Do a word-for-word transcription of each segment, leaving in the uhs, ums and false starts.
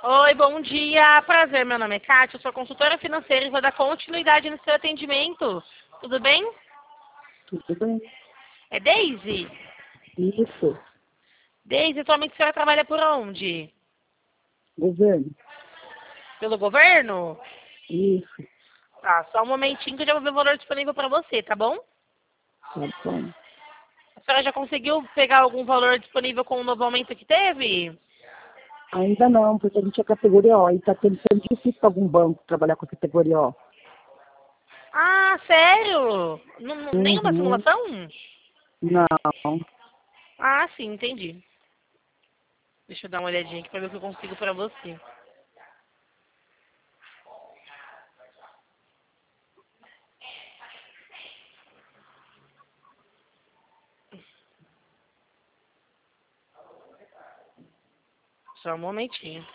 Oi, bom dia. Prazer, meu nome é Kátia, eu sou consultora financeira e vou dar continuidade no seu atendimento. Tudo bem? Tudo bem. É Deise? Isso. Deise, atualmente a senhora trabalha por onde? Governo. Pelo governo? Isso. Tá, só um momentinho que eu já vou ver o valor disponível para você, tá bom? Tá bom. A senhora já conseguiu pegar algum valor disponível com o novo aumento que teve? Ainda não, porque a gente é categoria O e está sendo difícil para algum banco trabalhar com a categoria O. Ah, sério? N n- nenhuma Uhum. simulação? Não. Ah, sim, entendi. Deixa eu dar uma olhadinha aqui para ver o que eu consigo para você. Só um momentinho.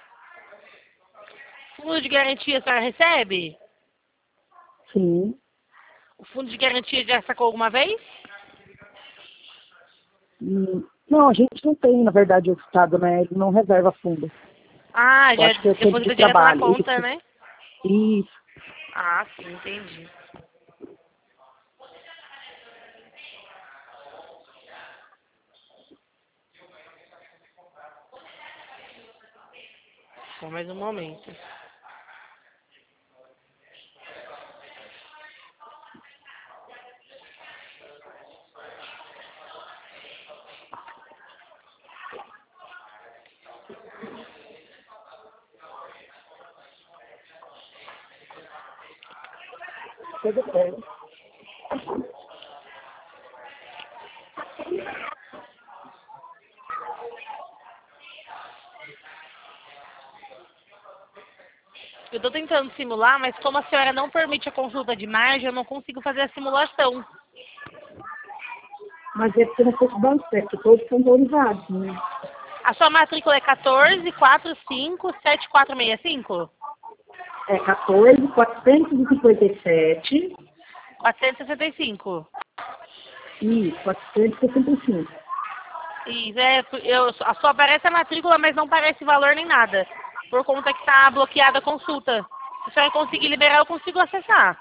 Fundo de garantia a senhora recebe? Sim. O fundo de garantia já sacou alguma vez? Hum, Não, a gente não tem, na verdade, o Estado, né? Ele não reserva fundo. Ah, Eu já acho que é o centro de deposita direto na trabalho. conta, Isso. né? Isso. Ah, sim, entendi. Só mais um momento. Tudo bem. Eu tô tentando simular, mas como a senhora não permite a consulta de margem, eu não consigo fazer a simulação. Mas é porque não fosse banco, é que todos são valorizados, né? A sua matrícula é quatorze, quarenta e cinco, setenta e quatro sessenta e cinco? É quatorze, quatrocentos e cinquenta e sete quatrocentos e sessenta e cinco. e quatrocentos e sessenta e cinco. Isso, é, eu, só aparece a matrícula, mas não aparece valor nem nada. Por conta que tá bloqueada a consulta. Se a senhora conseguir liberar, eu consigo acessar.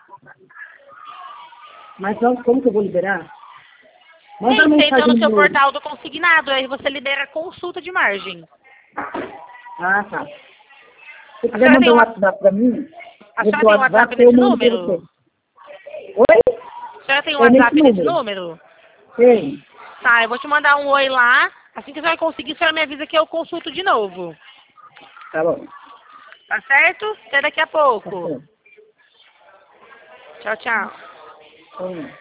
Mas não, como que eu vou liberar? Manda Sim, uma você entra mensagem no no seu meu. portal do consignado, aí você libera a consulta de margem. Ah, tá. Se você A quiser senhora tem mandar um, um wa- WhatsApp para mim, a no senhora seu tem um WhatsApp WhatsApp eu nesse mando para número? você. Oi? A senhora tem um É nesse WhatsApp nesse número? número? Tem. Tá, eu vou te mandar um oi lá. Assim que a senhora conseguir, a senhora me avisa que eu consulto de novo. Tá bom. Tá certo? Até daqui a Tá pouco. certo. Tchau, tchau. Oi.